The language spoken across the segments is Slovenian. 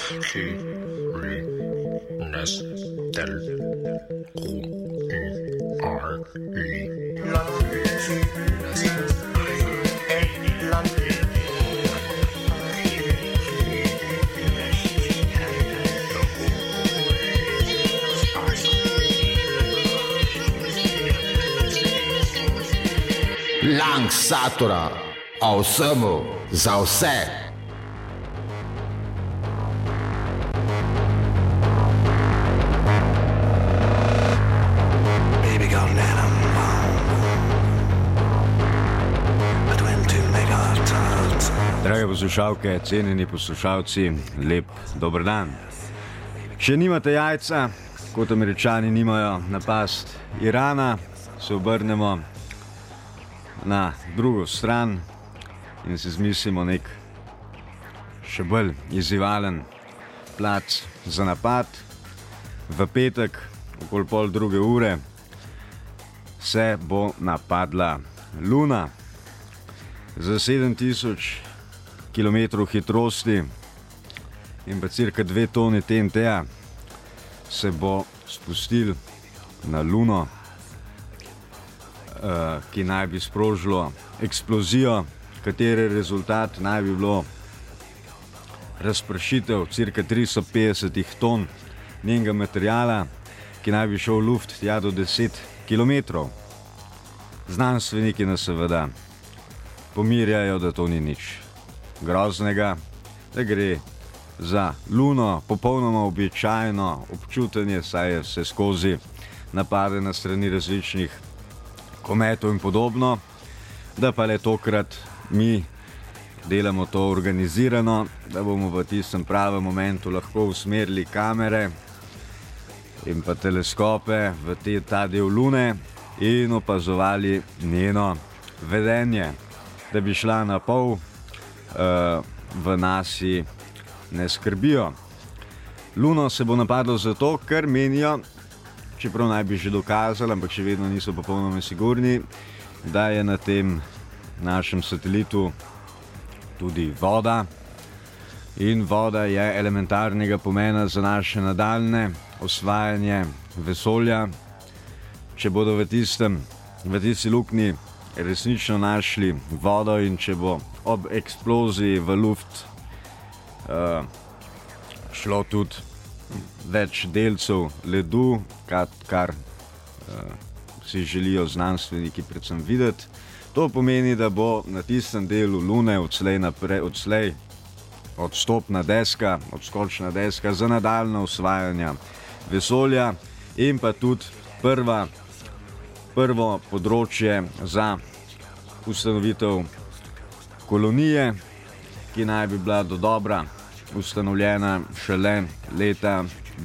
Langsatora, o vsemu, za vse. Drage poslušalke, cenjeni poslušalci, lep dober dan. Če nimate jajca, kot Američani nimajo na past Irana, se obrnemo na drugo stran in si zmislimo nek še bolj izzivalen plac za napad. V petek, okoli 1:30, se bo napadla Luna za 7000 km hitrosti in pa cirka 2 tone TNT-ja se bo spustil na Luno, ki naj bi sprožilo eksplozijo, katere rezultat naj bi bilo razpršitev cirka 350 ton njenega materijala, ki naj bi šel v luft tja do 10 km. Znanstveniki nas seveda pomirjajo, da to ni nič groznega, da gre za Luno, popolnoma običajno občutenje, saj je vse skozi napade na strani različnih kometov in podobno, da pa le tokrat mi delamo to organizirano, da bomo v tistem pravem momentu lahko usmerili kamere in pa teleskope v ta del Lune in opazovali njeno vedenje. Da bi šla na pol, v nasi ne skrbijo. Luno se bo napadlo zato, ker menijo, čeprav naj bi že dokazali, ampak še vedno niso popolnoma sigurni, da je na tem našem satelitu tudi voda. In voda je elementarnega pomena za naše nadaljne osvajanje vesolja. Če bodo v tisti luknji resnično našli vodo in če bo ob eksploziji v luft šlo tudi več delcev ledu, kar si želijo znanstveniki predvsem videti. To pomeni, da bo na tistem delu Lune odslej odstopna deska, odskočna deska za nadaljno osvajanje vesolja in pa tudi prvo področje za ustanovitev kolonije, ki naj bi bila dodobra ustanovljena šele leta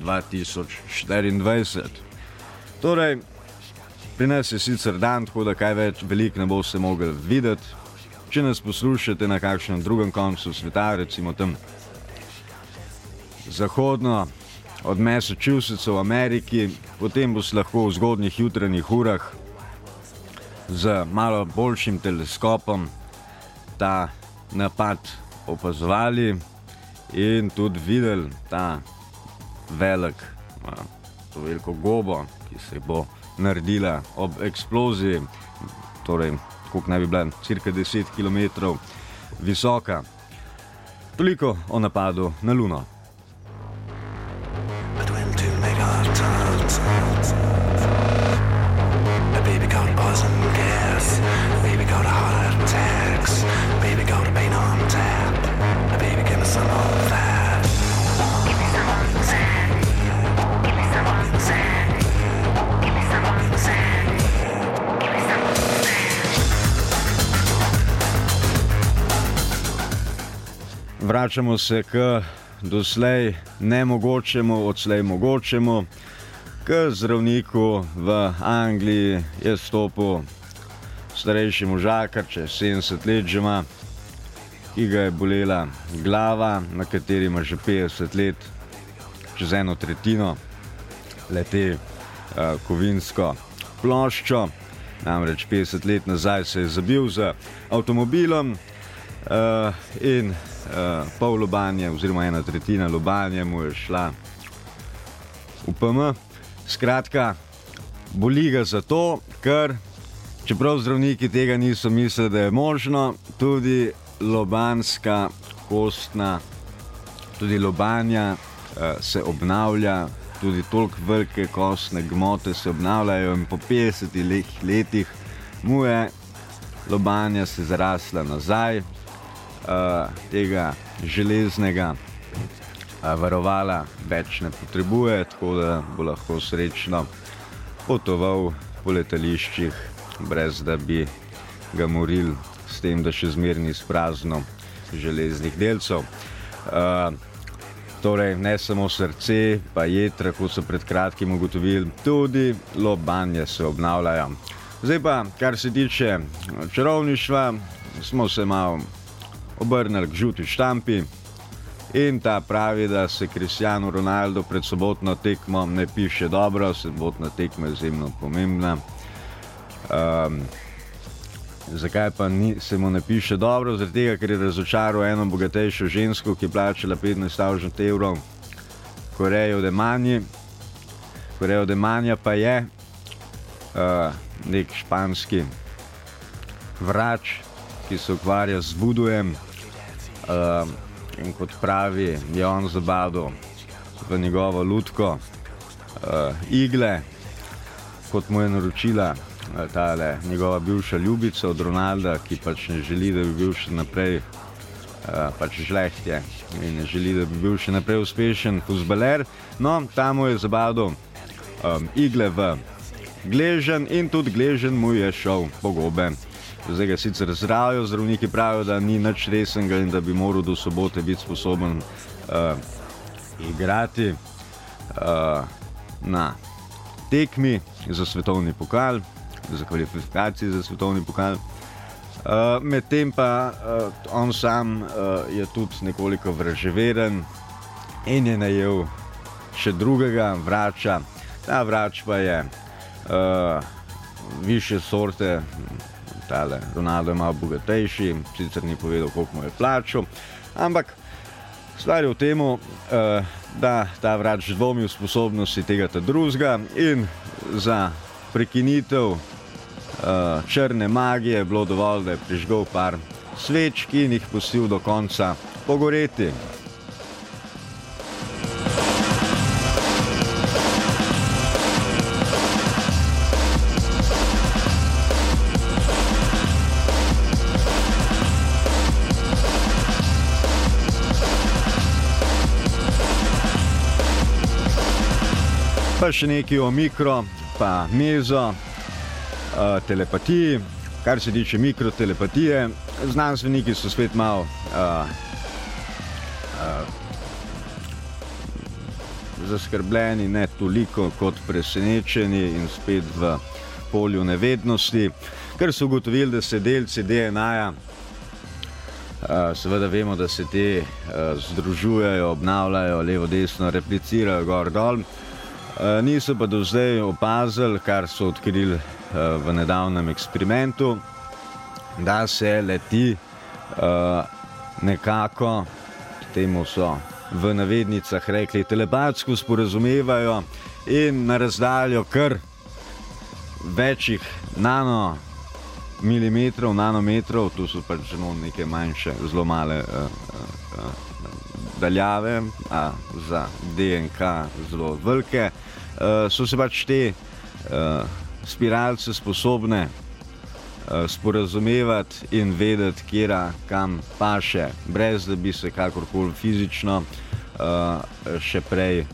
2024. Torej, pri nas je sicer dan, tako da kaj veliko ne boste mogli videti. Če nas poslušate na kakšnem drugem koncu sveta, recimo tam zahodno od Massachusettsa v Ameriki, potem boste lahko v zgodnjih jutranjih urah z malo boljšim teleskopom ta napad opazovali in tudi videli to veliko gobo, ki se bo naredila ob eksploziji, torej koliko naj bi bila, cirka 10 km visoka. Toliko o napadu na Luno. Vračamo se k doslej nemogočemu, odslej mogočemu. K zdravniku v Angliji je stopil starejši možakar, čez 70 let že ima, ki ga je bolela glava, na kateri ima že 50 let, čez 1/3 lete kovinsko ploščo. Namreč 50 let nazaj se je zabil z avtomobilom in pol lobanje oziroma 1/3 lobanje mu je šla v PM. Skratka, boli ga zato, ker čeprav zdravniki tega niso mislili, da je možno, tudi lobanska kostna, tudi lobanja se obnavlja, tudi toliko velike kostne gmote se obnavljajo in po 50 letih mu je lobanja se zarasla nazaj, tega železnega varovala več ne potrebuje, tako da bo lahko srečno potoval po letališčih, brez da bi ga morili s tem, da še zmeraj ni sprazno železnih delcev. Torej, ne samo srce, pa jetra, kot so pred kratkim ugotovili, tudi lobanje se obnavljajo. Zdaj pa, kar se tiče čarovništva, smo se malo obrnili k žuti štampi in ta pravi, da se Cristiano Ronaldo pred sobotno tekmo ne piše dobro, sobotna tekma je izjemno pomembna. Zakaj pa se mu ne piše dobro? Zaradi tega, ker je razočaral eno bogatejšo žensko, ki je plačala 15.000 evrov Korejo de Manji. Korejo de Manja pa je nek španski vrač, ki se ukvarja z vudujem, in kot pravi, je on zabadal v njegovo lutko igle, kot mu je naročila tale njegova bivša ljubica od Ronalda, ki pač ne želi, da bi bil še naprej pač žleht je in ne želi, da bi bil še naprej uspešen fuzbaler. No, tam mu je zabadal igle v gleženj in tudi gleženj mu je šel po gobe. Zdaj ga sicer zdravijo, zdravniki pravijo, da ni nič resnega in da bi moral do sobote biti sposoben igrati na tekmi za svetovni pokal, za kvalifikacije za svetovni pokal. Medtem pa on sam je tudi nekoliko vraževeren in je najel še drugega vrača. Ta vrač pa je višje sorte, tale Ronaldo je malo bogatejši, sicer ni povedal, koliko mu je plačal, ampak stvar je v tem, da ta vrač dvomi v sposobnosti tega drugega in za prekinitev črne magije je bilo dovolj, da je prižgal par svečk in jih pustil do konca pogoreti. Pa še nekaj o mikro, pa mezo telepatiji. Kar se tiče mikrotelepatije, znanstveniki so spet malo zaskrbljeni, ne toliko kot presenečeni in spet v polju nevednosti, ker so ugotovili, da se delci DNA-ja, seveda vemo, da se te združujejo, obnavljajo, levo, desno, replicirajo gor, dol. Niso pa do zdaj opazili, kar so odkrili v nedavnem eksperimentu, da se leti nekako, temu so v navednicah rekli, telepatsko sporazumevajo in na razdaljo kar večjih nanomilimetrov, nanometrov, tu so pač zelo neke manjše, zelo male daljave, a za DNK zelo velike, so se pač te spiralce sposobne sporazumevati in vedeti, kjera kam paše, brez da bi se kakorkoli fizično še prej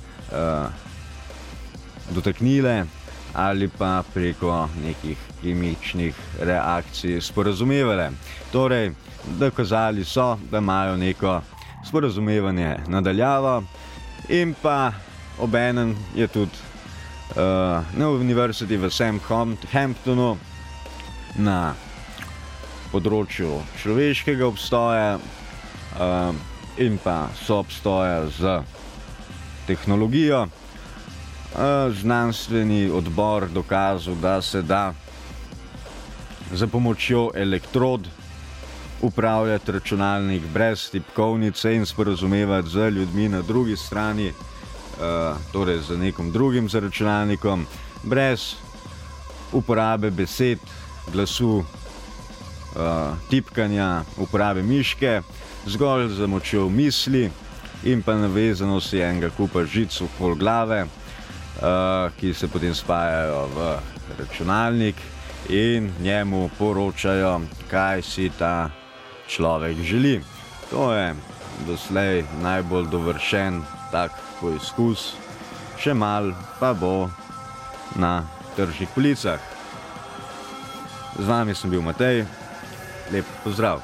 dotaknile ali pa preko nekih kemičnih reakcij sporazumevale. Torej, dokazali so, da imajo neko sporazumevanje nadaljavo in pa obenem je tudi na univerziti v Southamptonu na področju človeškega obstoja in pa soobstoja z tehnologijo znanstveni odbor dokazal, da se da za pomočjo elektrod upravljati računalnik brez tipkovnice in sporazumevati z ljudmi na drugi strani, torej z nekom drugim za računalnikom, brez uporabe besed, glasu, tipkanja, uporabe miške, zgolj z močjo misli in pa navezanosti enega kupa žic okoli glave, ki se potem spajajo v računalnik in njemu poročajo, kaj si ta človek želi. To je doslej najbolj dovršen tak poizkus, še mal pa bo na tržnih policah. Z vami sem bil Matej, lep pozdrav.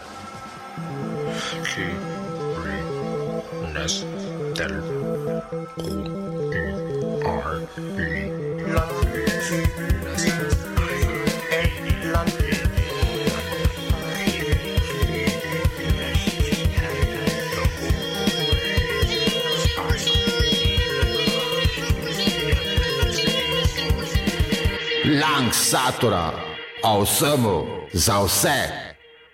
Langsatora, o vsemu, za vse.